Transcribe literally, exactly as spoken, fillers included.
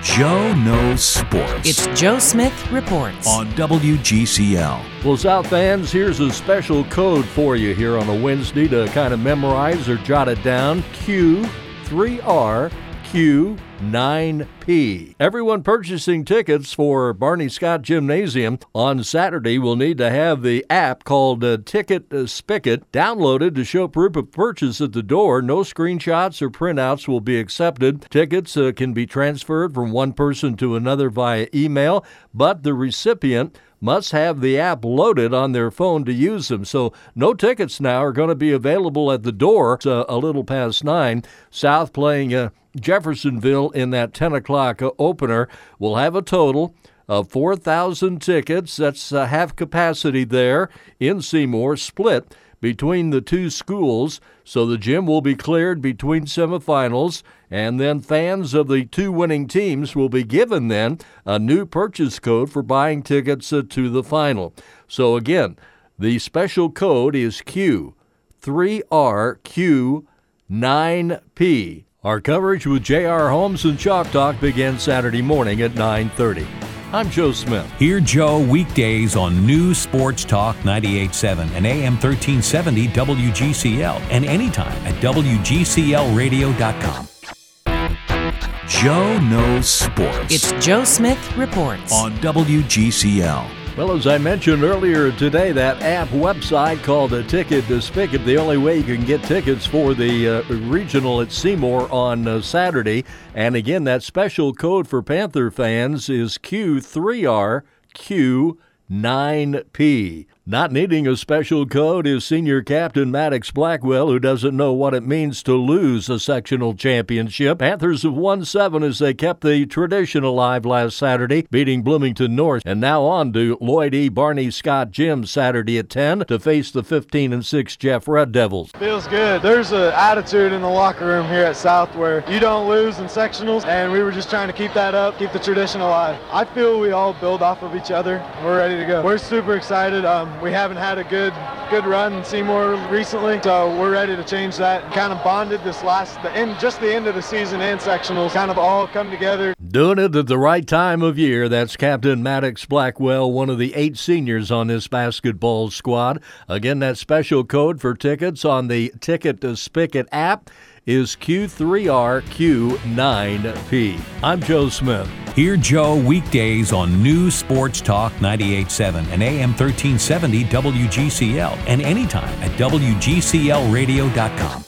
Joe Knows Sports. It's Joe Smith Reports on W G C L. Well, South fans, here's a special code for you here on a Wednesday to kind of memorize or jot it down. Q three R Q nine P. Everyone purchasing tickets for Barney Scott Gymnasium on Saturday will need to have the app called uh, Ticket uh, Spigot downloaded to show proof of purchase at the door. No screenshots or printouts will be accepted. Tickets uh, can be transferred from one person to another via email, but the recipient must have the app loaded on their phone to use them. So no tickets now are going to be available at the door. It's uh, a little past nine. South playing uh, Jeffersonville in that ten o'clock opener will have a total of four thousand tickets. That's uh, half capacity there in Seymour, split between the two schools. So the gym will be cleared between semifinals, and then fans of the two winning teams will be given then a new purchase code for buying tickets uh, to the final. So again, the special code is Q three R Q nine P. Our coverage with J R Holmes and Chalk Talk begins Saturday morning at nine thirty. I'm Joe Smith. Hear Joe weekdays on New Sports Talk ninety-eight point seven and A M thirteen seventy W G C L and anytime at W G C L radio dot com. Joe Knows Sports. It's Joe Smith Reports on W G C L. Well, as I mentioned earlier today, that app website called a Ticket to Spigot, the only way you can get tickets for the uh, regional at Seymour on uh, Saturday. And again, that special code for Panther fans is Q three R Q nine P. Not needing a special code is senior captain Maddox Blackwell, who doesn't know what it means to lose a sectional championship. Panthers have won seven as they kept the tradition alive last Saturday, beating Bloomington North, and now on to Lloyd E. Barney Scott Gym Saturday at ten to face the fifteen and six Jeff Red Devils. Feels good. There's an attitude in the locker room here at South where you don't lose in sectionals, and we were just trying to keep that up, keep the tradition alive. I feel we all build off of each other. We're ready to go. We're super excited. Um, We haven't had a good good run in Seymour recently, so we're ready to change that. Kind of bonded this last, the end, just the end of the season and sectionals kind of all come together. Doing it at the right time of year. That's Captain Maddox Blackwell, one of the eight seniors on this basketball squad. Again, that special code for tickets on the Ticket to Spigot app is Q three R Q nine P. I'm Joe Smith. Hear Joe weekdays on New Sports Talk ninety-eight point seven and A M thirteen seventy W G C L and anytime at W G C L radio dot com.